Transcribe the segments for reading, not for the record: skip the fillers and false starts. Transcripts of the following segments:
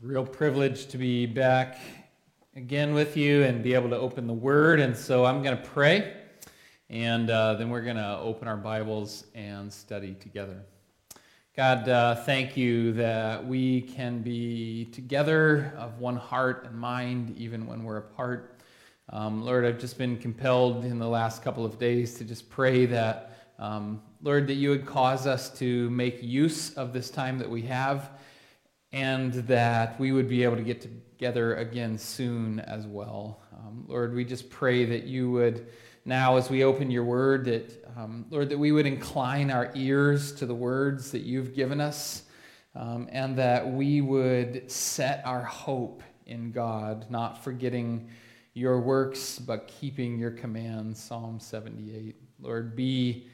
Real privilege to be back again with you and be able to open the Word. And so I'm going to pray, and then we're going to open our Bibles and study together. God, thank you that we can be together of one heart and mind even when we're apart. Lord, I've just been compelled in the last couple of days to just pray that, Lord, that you would cause us to make use of this time that we have, and that we would be able to get together again soon as well. Lord, we just pray that you would, now as we open your word, that, Lord, that we would incline our ears to the words that you've given us, and that we would set our hope in God, not forgetting your works, but keeping your commands. Psalm 78. Lord, be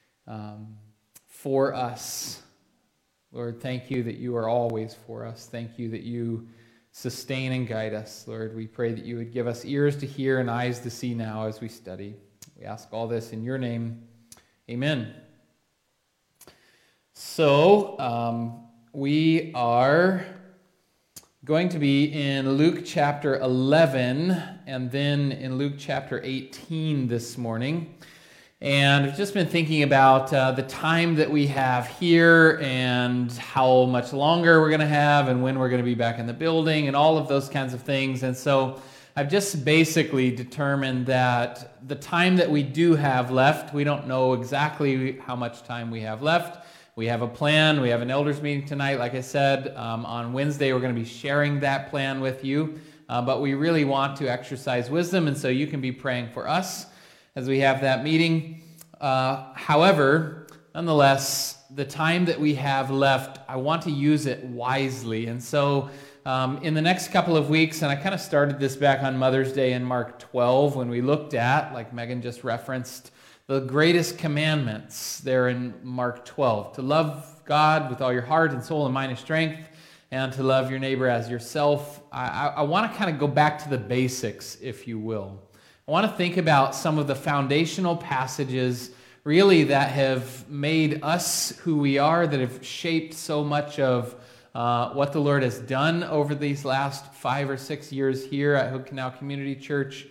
for us. Lord, thank you that you are always for us. Thank you that you sustain and guide us. Lord, we pray that you would give us ears to hear and eyes to see now as we study. We ask all this in your name. Amen. So, we are going to be in Luke chapter 11 and then in Luke chapter 18 this morning. And I've just been thinking about the time that we have here and how much longer we're going to have and when we're going to be back in the building and all of those kinds of things. And so I've just basically determined that the time that we do have left, we don't know exactly how much time we have left. We have a plan. We have an elders meeting tonight, like I said. On Wednesday, we're going to be sharing that plan with you. But we really want to exercise wisdom, and so you can be praying for us as we have that meeting. However, nonetheless, the time that we have left, I want to use it wisely. And so in the next couple of weeks, and I kind of started this back on Mother's Day in Mark 12 when we looked at, like Megan just referenced, the greatest commandments there in Mark 12. To love God with all your heart and soul and mind and strength, and to love your neighbor as yourself. I want to kind of go back to the basics, if you will. I want to think about some of the foundational passages really that have made us who we are, that have shaped so much of what the Lord has done over these last 5 or 6 years here at Hood Canal Community Church,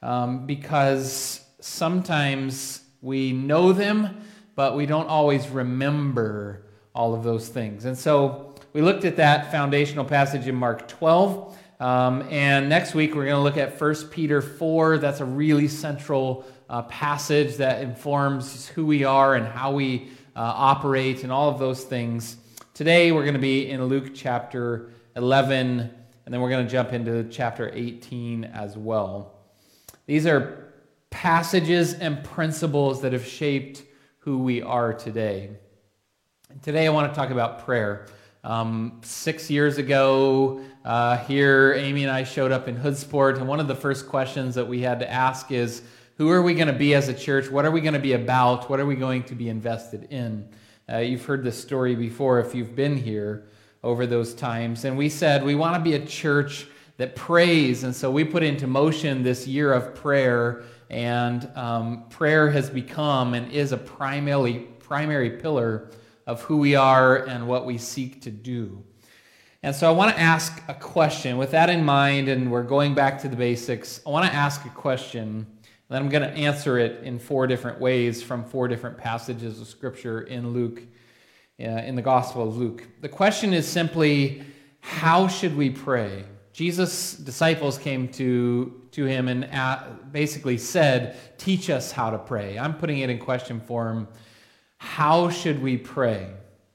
because sometimes we know them, but we don't always remember all of those things. And so we looked at that foundational passage in Mark 12. And next week, we're going to look at 1 Peter 4. That's a really central passage that informs who we are and how we operate and all of those things. Today, we're going to be in Luke chapter 11, and then we're going to jump into chapter 18 as well. These are passages and principles that have shaped who we are today. And today, I want to talk about prayer. 6 years ago, here, Amy and I showed up in Hoodsport, and one of the first questions that we had to ask is, who are we going to be as a church? What are we going to be about? What are we going to be invested in? You've heard this story before if you've been here over those times. And we said we want to be a church that prays, and so we put into motion this year of prayer, and prayer has become and is a primary pillar of who we are and what we seek to do. And so I want to ask a question. With that in mind, and we're going back to the basics, I want to ask a question, and then I'm going to answer it in 4 different ways from 4 different passages of Scripture in Luke, in the Gospel of Luke. The question is simply, how should we pray? Jesus' disciples came to him and basically said, teach us how to pray. I'm putting it in question form. How should we pray?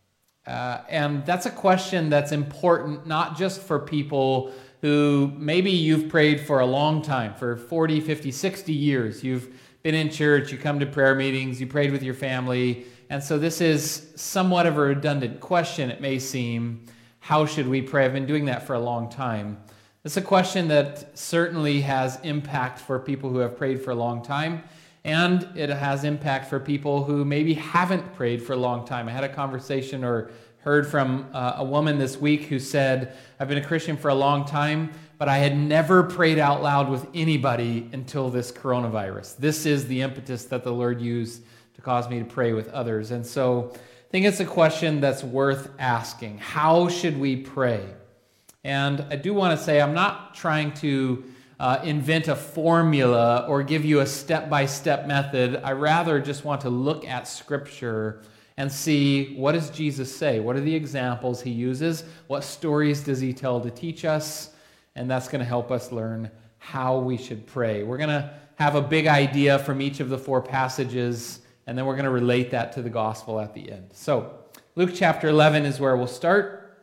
And that's a question that's important, not just for people who maybe you've prayed for a long time, for 40, 50, 60 years. You've been in church, you come to prayer meetings, you prayed with your family. And so this is somewhat of a redundant question, it may seem. How should we pray? I've been doing that for a long time. It's a question that certainly has impact for people who have prayed for a long time. And it has impact for people who maybe haven't prayed for a long time. I had a conversation or heard from a woman this week who said, I've been a Christian for a long time, but I had never prayed out loud with anybody until this coronavirus. This is the impetus that the Lord used to cause me to pray with others. And so I think it's a question that's worth asking. How should we pray? And I do want to say I'm not trying to invent a formula or give you a step-by-step method. I rather just want to look at Scripture and see, what does Jesus say? What are the examples he uses? What stories does he tell to teach us? And that's going to help us learn how we should pray. We're going to have a big idea from each of the 4 passages, and then we're going to relate that to the gospel at the end. So, Luke chapter 11 is where we'll start.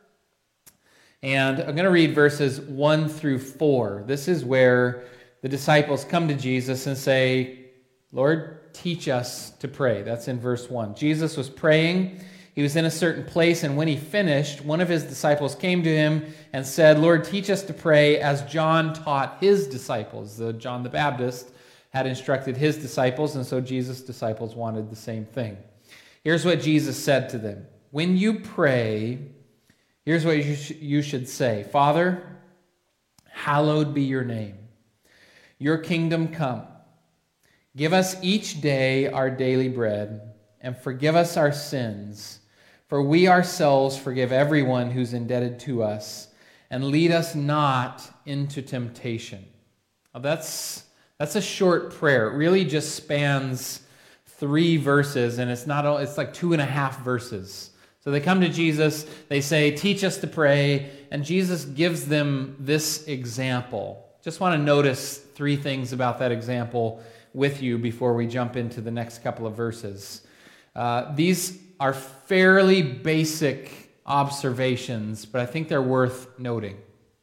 And I'm going to read verses 1 through 4. This is where the disciples come to Jesus and say, Lord, teach us to pray. That's in verse 1. Jesus was praying. He was in a certain place, and when he finished, one of his disciples came to him and said, Lord, teach us to pray as John taught his disciples. John the Baptist had instructed his disciples, and so Jesus' disciples wanted the same thing. Here's what Jesus said to them. When you pray, here's what you should say. Father, hallowed be your name. Your kingdom come. Give us each day our daily bread, and forgive us our sins, for we ourselves forgive everyone who's indebted to us, and lead us not into temptation. Now that's a short prayer. It really just spans 3 verses, and it's like 2.5 verses. So they come to Jesus, they say, teach us to pray, and Jesus gives them this example. Just want to notice 3 things about that example with you before we jump into the next couple of verses. These are fairly basic observations, but I think they're worth noting.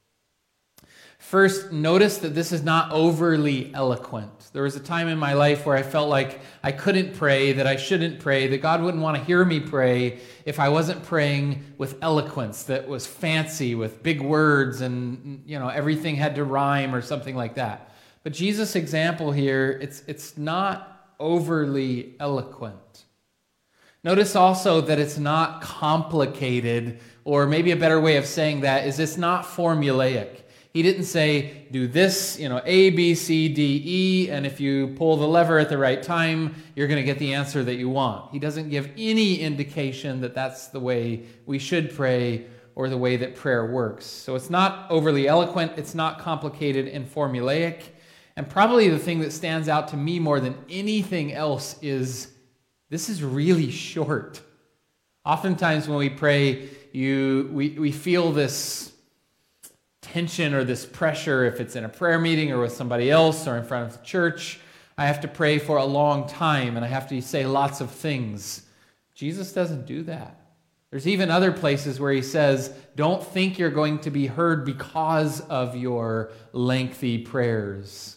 First, notice that this is not overly eloquent. There was a time in my life where I felt like I couldn't pray, that I shouldn't pray, that God wouldn't want to hear me pray if I wasn't praying with eloquence that was fancy, with big words, and everything had to rhyme or something like that. But Jesus' example here, it's not overly eloquent. Notice also that it's not complicated, or maybe a better way of saying that is it's not formulaic. He didn't say, do this, A, B, C, D, E, and if you pull the lever at the right time, you're going to get the answer that you want. He doesn't give any indication that that's the way we should pray or the way that prayer works. So it's not overly eloquent, it's not complicated and formulaic, and probably the thing that stands out to me more than anything else is this is really short. Oftentimes when we pray, we feel this tension or this pressure if it's in a prayer meeting or with somebody else or in front of the church. I have to pray for a long time and I have to say lots of things. Jesus doesn't do that. There's even other places where he says, don't think you're going to be heard because of your lengthy prayers.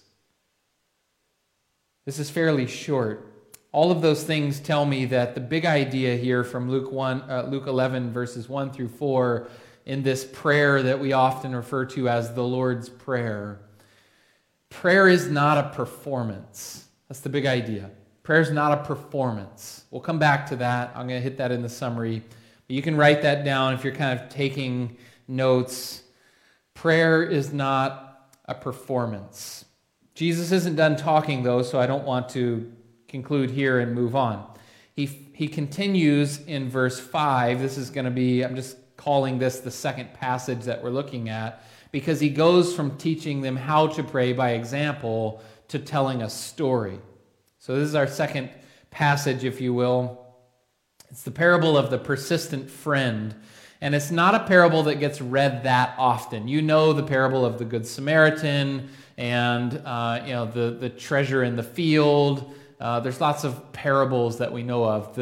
This is fairly short. All of those things tell me that the big idea here from Luke 11, verses 1 through 4, in this prayer that we often refer to as the Lord's Prayer, prayer is not a performance. That's the big idea. Prayer is not a performance. We'll come back to that. I'm going to hit that in the summary. But you can write that down if you're kind of taking notes. Prayer is not a performance. Jesus isn't done talking, though, so I don't want to conclude here and move on. He continues in verse 5. This is going to be, I'm just calling this the second passage that we're looking at, because he goes from teaching them how to pray by example to telling a story. So this is our second passage, if you will. It's the parable of the persistent friend. And it's not a parable that gets read that often. You know the parable of the Good Samaritan and the treasure in the field. There's lots of parables that we know of.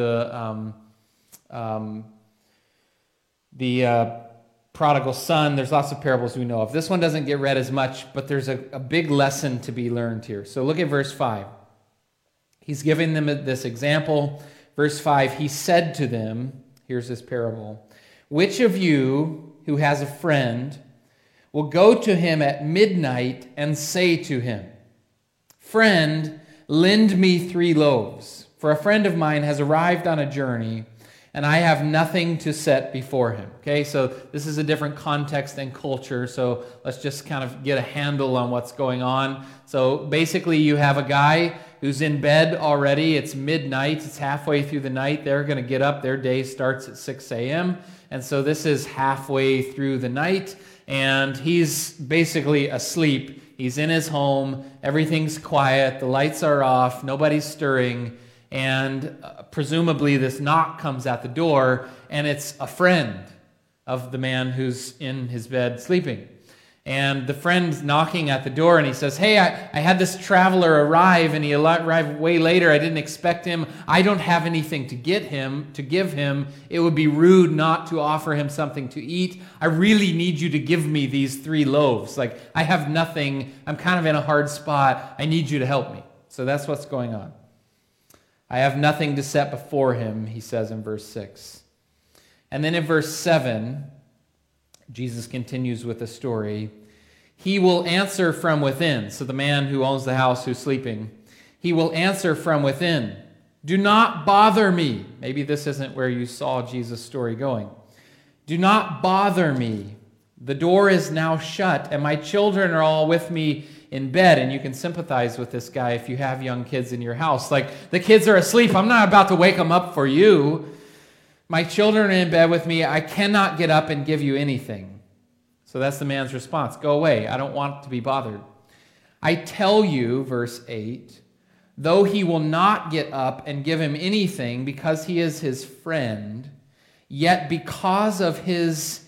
The prodigal son, there's lots of parables we know of. This one doesn't get read as much, but there's a big lesson to be learned here. So look at verse 5. He's giving them this example. Verse 5, he said to them, here's this parable, which of you who has a friend will go to him at midnight and say to him, friend, lend me 3 loaves, for a friend of mine has arrived on a journey, and I have nothing to set before him. Okay, so this is a different context and culture, so let's just kind of get a handle on what's going on. So basically you have a guy who's in bed already. It's midnight. It's halfway through the night. They're going to get up. Their day starts at 6 a.m., and so this is halfway through the night, and he's basically asleep. He's in his home, everything's quiet, the lights are off, nobody's stirring, and presumably this knock comes at the door, and it's a friend of the man who's in his bed sleeping. And the friend's knocking at the door, and he says, hey, I had this traveler arrive, and he arrived way later. I didn't expect him. I don't have anything to give him. It would be rude not to offer him something to eat. I really need you to give me these 3 loaves. Like, I have nothing. I'm kind of in a hard spot. I need you to help me. So that's what's going on. I have nothing to set before him, he says in verse 6. And then in verse 7, Jesus continues with the story. He will answer from within. So the man who owns the house who's sleeping, he will answer from within. Do not bother me. Maybe this isn't where you saw Jesus' story going. Do not bother me. The door is now shut, and my children are all with me in bed. And you can sympathize with this guy if you have young kids in your house. Like, the kids are asleep. I'm not about to wake them up for you. My children are in bed with me. I cannot get up and give you anything. So that's the man's response. Go away. I don't want to be bothered. I tell you, verse 8, though he will not get up and give him anything because he is his friend, yet because of his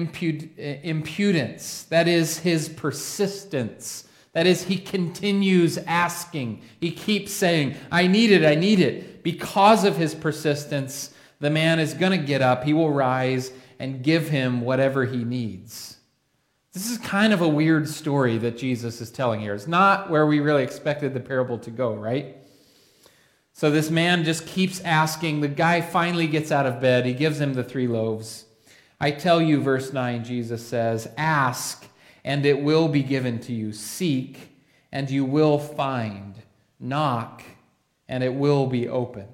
impudence, that is his persistence, that is, he continues asking. He keeps saying, I need it, I need it. Because of his persistence, the man is going to get up, he will rise and give him whatever he needs. This is kind of a weird story that Jesus is telling here. It's not where we really expected the parable to go, right? So this man just keeps asking. The guy finally gets out of bed. He gives him the 3 loaves. I tell you, verse 9, Jesus says, ask, and it will be given to you. Seek, and you will find. Knock, and it will be opened.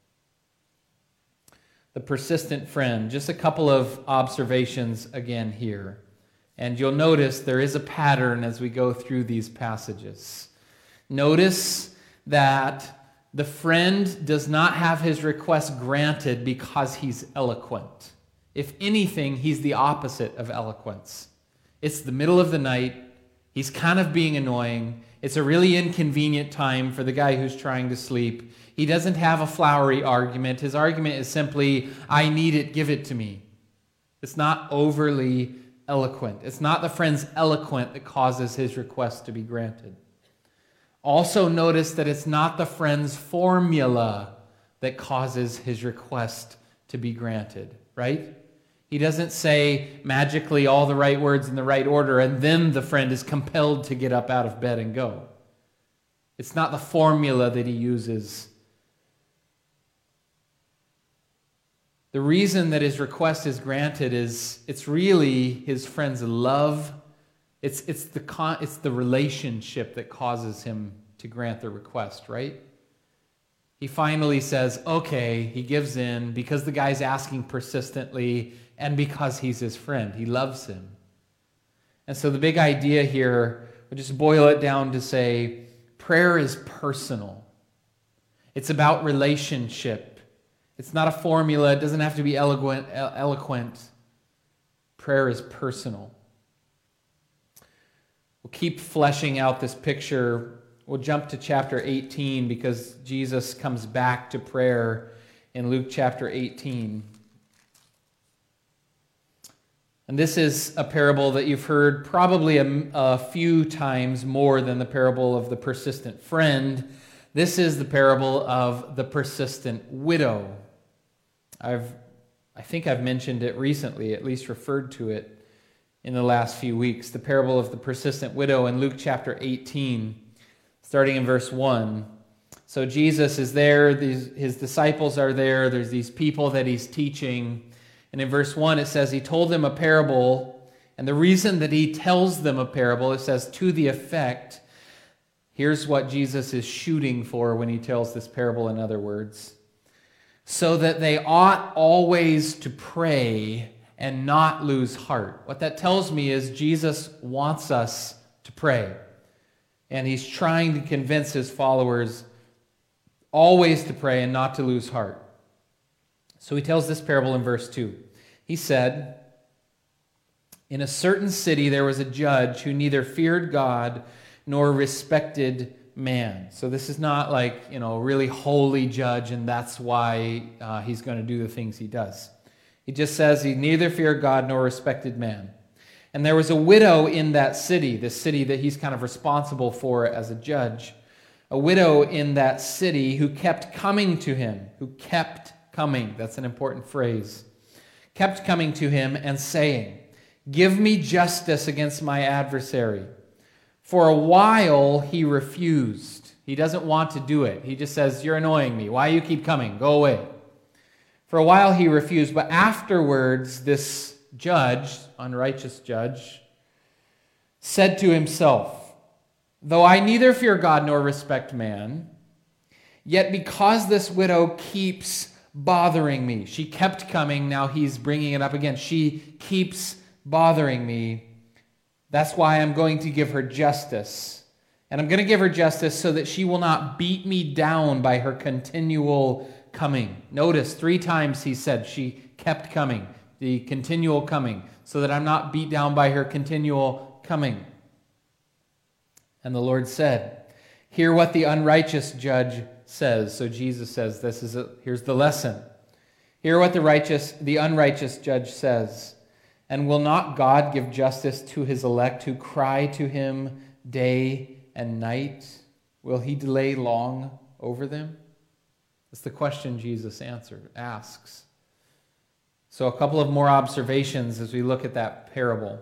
The persistent friend. Just a couple of observations again here. And you'll notice there is a pattern as we go through these passages. Notice that the friend does not have his request granted because he's eloquent. If anything, he's the opposite of eloquence. It's the middle of the night. He's kind of being annoying. It's a really inconvenient time for the guy who's trying to sleep. He doesn't have a flowery argument. His argument is simply, I need it, give it to me. It's not overly eloquent. It's not the friend's eloquence that causes his request to be granted. Also notice that it's not the friend's formula that causes his request to be granted, right? He doesn't say magically all the right words in the right order and then the friend is compelled to get up out of bed and go. It's not the formula that he uses. The reason that his request is granted is it's really his friend's love. It's the relationship that causes him to grant the request, right? He finally says, okay, he gives in because the guy's asking persistently and because he's his friend. He loves him. And so the big idea here, we'll just boil it down to say, prayer is personal. It's about relationship. It's not a formula. It doesn't have to be eloquent. Prayer is personal. We'll keep fleshing out this picture. We'll jump to chapter 18 because Jesus comes back to prayer in Luke chapter 18. And this is a parable that you've heard probably a few times more than the parable of the persistent friend. This is the parable of the persistent widow. I think I've mentioned it recently, at least referred to it in the last few weeks. The parable of the persistent widow in Luke chapter 18, starting in verse 1. So Jesus is there, his disciples are there, there's these people that he's teaching. And in verse 1 it says he told them a parable, and the reason that he tells them a parable, it says to the effect, here's what Jesus is shooting for when he tells this parable, in other words. So that they ought always to pray and not lose heart. What that tells me is Jesus wants us to pray. And he's trying to convince his followers always to pray and not to lose heart. So he tells this parable in verse 2. He said, In a certain city there was a judge who neither feared God nor respected man. So this is not like, a really holy judge, and that's why he's going to do the things he does. He just says he neither feared God nor respected man. And there was a widow in that city, the city that he's kind of responsible for as a judge. A widow in that city who kept coming to him, that's an important phrase, kept coming to him and saying, "Give me justice against my adversary." For a while he refused. He doesn't want to do it. He just says, "You're annoying me. Why do you keep coming? Go away." For a while he refused, but afterwards this judge, unrighteous judge, said to himself, "Though I neither fear God nor respect man, yet because this widow keeps bothering me," she kept coming, now he's bringing it up again, she keeps bothering me, "that's why I'm going to give her justice. And I'm going to give her justice so that she will not beat me down by her continual coming." Notice 3 times he said she kept coming, the continual coming, so that I'm not beat down by her continual coming. And the Lord said, "Hear what the unrighteous judge says." So Jesus says, here's the lesson. Hear what the unrighteous judge says. "And will not God give justice to his elect who cry to him day and night? Will he delay long over them?" That's the question Jesus asks. So a couple of more observations as we look at that parable.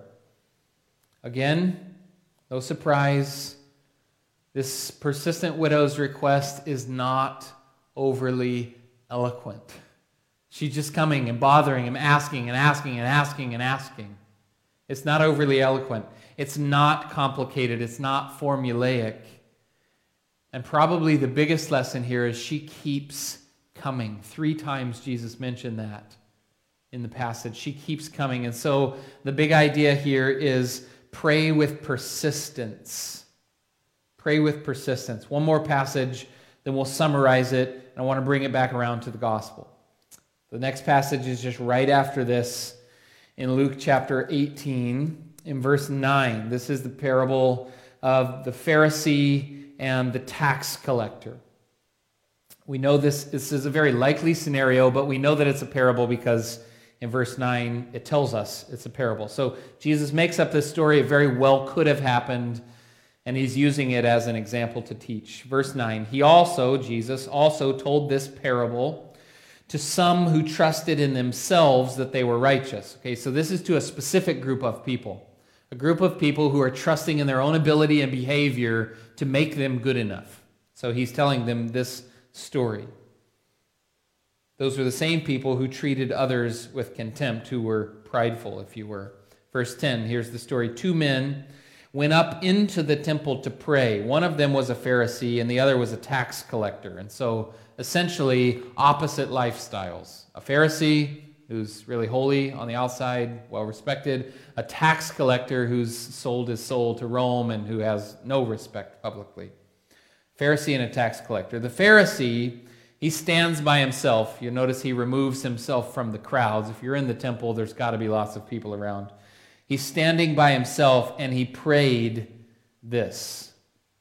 Again, no surprise, this persistent widow's request is not overly eloquent. She's just coming and bothering him, asking and asking and asking and asking. It's not overly eloquent. It's not complicated. It's not formulaic. And probably the biggest lesson here is she keeps coming. 3 times Jesus mentioned that in the passage. She keeps coming. And so the big idea here is pray with persistence. Pray with persistence. One more passage, then we'll summarize it, and I want to bring it back around to the gospel. The next passage is just right after this in Luke chapter 18, in verse 9. This is the parable of the Pharisee and the tax collector. We know this is a very likely scenario, but we know that it's a parable because in verse 9 it tells us it's a parable. So Jesus makes up this story. It very well could have happened, and he's using it as an example to teach. Verse 9, Jesus also told this parable to some who trusted in themselves that they were righteous. Okay, so this is to a specific group of people. A group of people who are trusting in their own ability and behavior to make them good enough. So he's telling them this story. Those were the same people who treated others with contempt, who were prideful, if you were. Verse 10, here's the story. 2 men went up into the temple to pray. One of them was a Pharisee and the other was a tax collector. And so essentially opposite lifestyles. A Pharisee who's really holy on the outside, well respected. A tax collector who's sold his soul to Rome and who has no respect publicly. Pharisee and a tax collector. The Pharisee, he stands by himself. You'll notice he removes himself from the crowds. If you're in the temple, there's got to be lots of people around. He's standing by himself and he prayed this.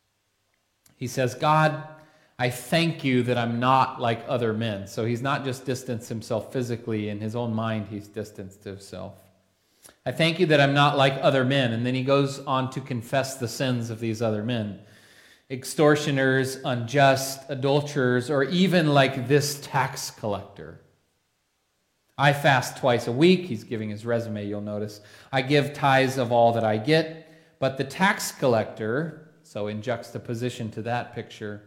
He says, "God, I thank you that I'm not like other men." So he's not just distanced himself physically. In his own mind, he's distanced himself. "I thank you that I'm not like other men." And then he goes on to confess the sins of these other men. Extortioners, unjust, adulterers, or even like this tax collector. "I fast twice a week." He's giving his resume, you'll notice. "I give tithes of all that I get." But the tax collector, so in juxtaposition to that picture,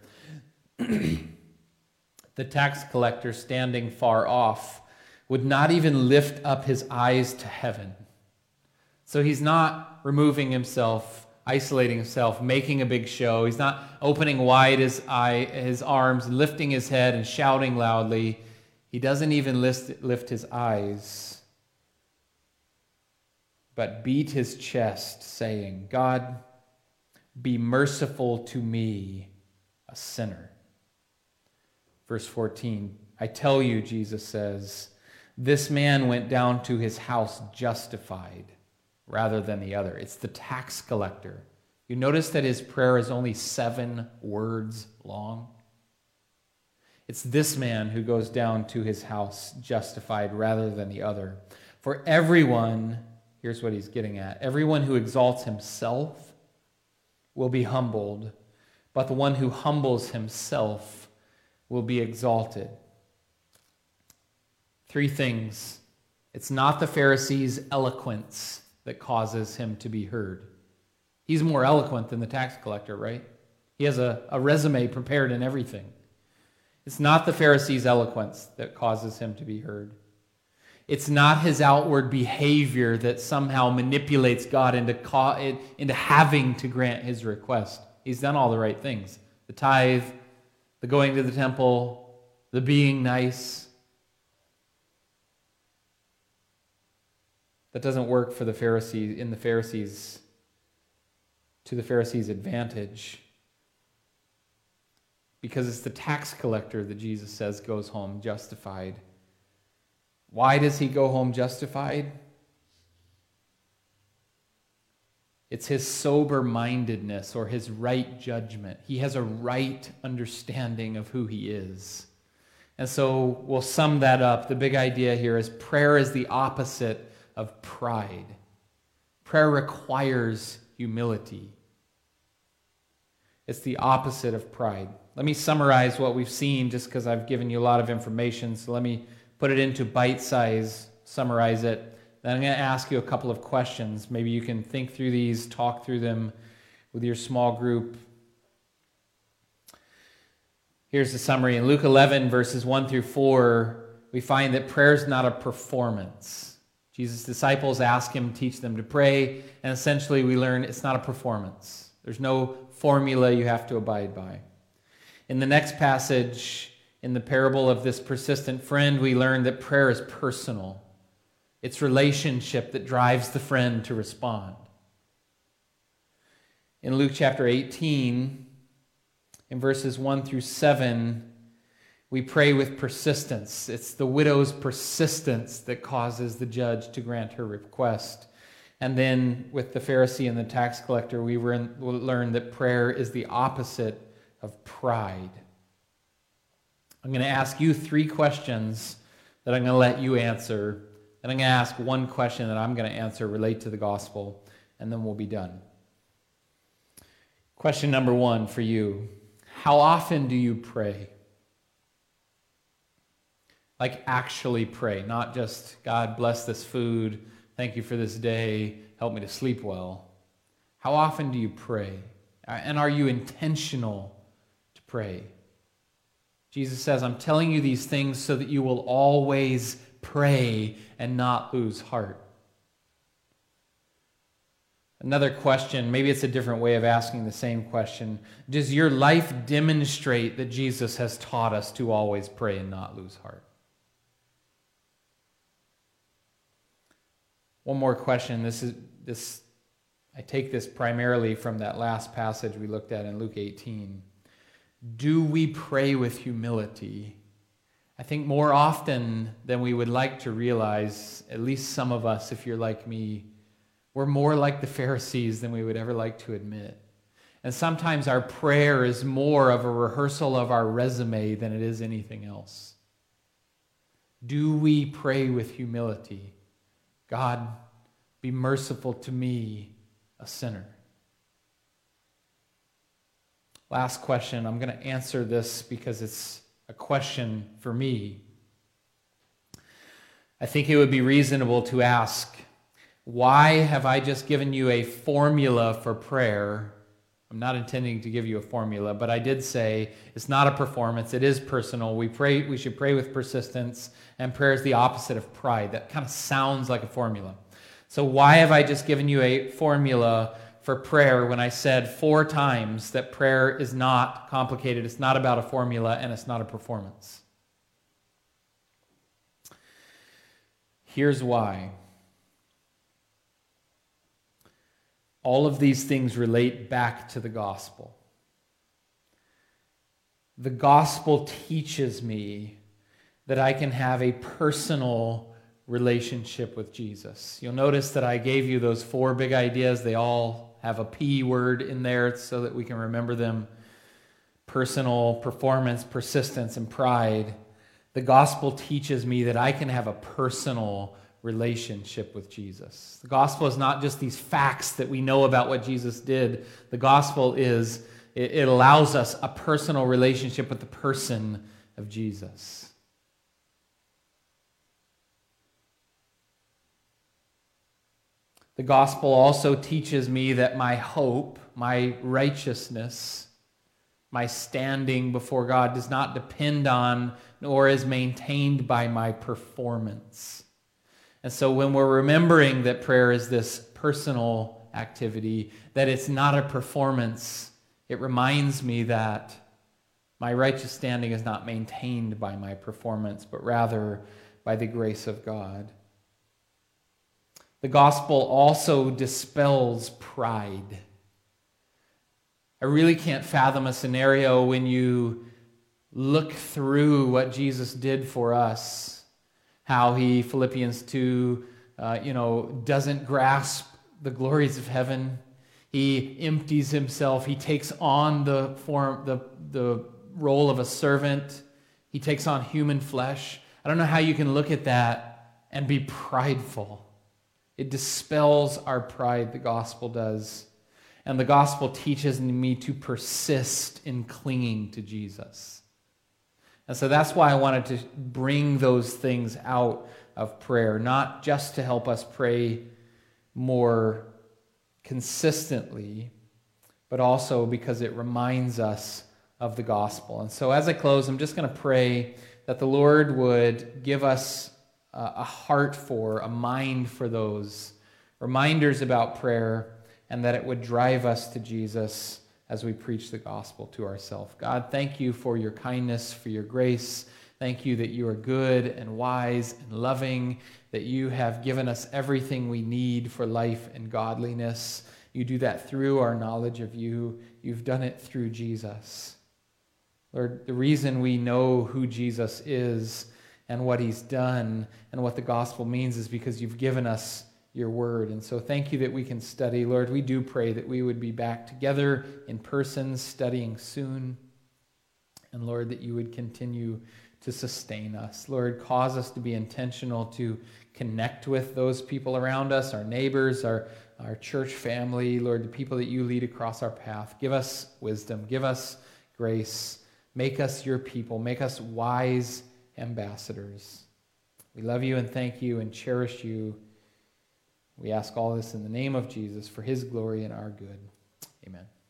the tax collector standing far off would not even lift up his eyes to heaven. So he's not removing himself, isolating himself, making a big show. He's not opening wide his arms, lifting his head and shouting loudly. He doesn't even lift his eyes, but beat his chest, saying, "God, be merciful to me, a sinner." Verse 14, "I tell you," Jesus says, "this man went down to his house justified rather than the other. It's the tax collector. You notice that his prayer is only 7 words long? It's this man who goes down to his house justified rather than the other. For everyone, here's what he's getting at, everyone who exalts himself will be humbled, but the one who humbles himself will be exalted. 3 things. It's not the Pharisee's eloquence that causes him to be heard. He's more eloquent than the tax collector, right? He has a resume prepared and everything. It's not the Pharisee's eloquence that causes him to be heard. It's not his outward behavior that somehow manipulates God into having to grant his request. He's done all the right things. The tithe, the going to the temple, the being nice. That doesn't work for the Pharisees to the Pharisees' advantage. Because it's the tax collector that Jesus says goes home justified. Why does he go home justified? It's his sober-mindedness or his right judgment. He has a right understanding of who he is. And so we'll sum that up. The big idea here is prayer is the opposite of pride. Prayer requires humility. It's the opposite of pride. Let me summarize what we've seen just because I've given you a lot of information. So let me put it into bite size, summarize it. Then I'm going to ask you a couple of questions. Maybe you can think through these, talk through them with your small group. Here's the summary. In Luke 11, verses 1 through 4, we find that prayer is not a performance. Jesus' disciples ask him, teach them to pray, and essentially we learn it's not a performance. There's no formula you have to abide by. In the next passage, in the parable of this persistent friend, we learn that prayer is personal. It's relationship that drives the friend to respond. In Luke chapter 18, in verses 1 through 7, we pray with persistence. It's the widow's persistence that causes the judge to grant her request. And then with the Pharisee and the tax collector, we learn that prayer is the opposite of pride. I'm going to ask you 3 questions that I'm going to let you answer. And I'm going to ask 1 question that I'm going to answer relate to the gospel, and then we'll be done. Question number 1 for you. How often do you pray? Like actually pray, not just, God bless this food, thank you for this day, help me to sleep well. How often do you pray? And are you intentional to pray? Jesus says, I'm telling you these things so that you will always pray and not lose heart. Another question, maybe it's a different way of asking the same question. Does your life demonstrate that Jesus has taught us to always pray and not lose heart? One more question. I take this primarily from that last passage we looked at in Luke 18. Do we pray with humility? I think more often than we would like to realize, at least some of us, if you're like me, we're more like the Pharisees than we would ever like to admit. And sometimes our prayer is more of a rehearsal of our resume than it is anything else. Do we pray with humility? God, be merciful to me, a sinner. Last question. I'm going to answer this because it's a question for me. I think it would be reasonable to ask, why have I just given you a formula for prayer? I'm not intending to give you a formula, but I did say it's not a performance. It is personal. We should pray with persistence, and prayer is the opposite of pride. That kind of sounds like a formula. So why have I just given you a formula for prayer when I said 4 times that prayer is not complicated, it's not about a formula, and it's not a performance? Here's why. All of these things relate back to the gospel. The gospel teaches me that I can have a personal relationship with Jesus. You'll notice that I gave you those 4 big ideas. They all have a P word in there so that we can remember them. Personal, performance, persistence, and pride. The gospel teaches me that I can have a personal relationship with Jesus. The gospel is not just these facts that we know about what Jesus did. The gospel is, it allows us a personal relationship with the person of Jesus. The gospel also teaches me that my hope, my righteousness, my standing before God does not depend on nor is maintained by my performance. And so when we're remembering that prayer is this personal activity, that it's not a performance, it reminds me that my righteous standing is not maintained by my performance, but rather by the grace of God. The gospel also dispels pride. I really can't fathom a scenario when you look through what Jesus did for us, how he, Philippians 2, doesn't grasp the glories of heaven. He empties himself. He takes on the role of a servant. He takes on human flesh. I don't know how you can look at that and be prideful. It dispels our pride, the gospel does. And the gospel teaches me to persist in clinging to Jesus. And so that's why I wanted to bring those things out of prayer, not just to help us pray more consistently, but also because it reminds us of the gospel. And so as I close, I'm just going to pray that the Lord would give us a heart for, a mind for those reminders about prayer, and that it would drive us to Jesus as we preach the gospel to ourselves. God, thank you for your kindness, for your grace. Thank you that you are good and wise and loving, that you have given us everything we need for life and godliness. You do that through our knowledge of you. You've done it through Jesus. Lord, the reason we know who Jesus is and what he's done and what the gospel means is because you've given us your word. And so thank you that we can study. Lord, we do pray that we would be back together in person, studying soon. And Lord, that you would continue to sustain us. Lord, cause us to be intentional to connect with those people around us, our neighbors, our church family. Lord, the people that you lead across our path. Give us wisdom. Give us grace. Make us your people. Make us wise ambassadors. We love you and thank you and cherish you. We ask all this in the name of Jesus for his glory and our good. Amen.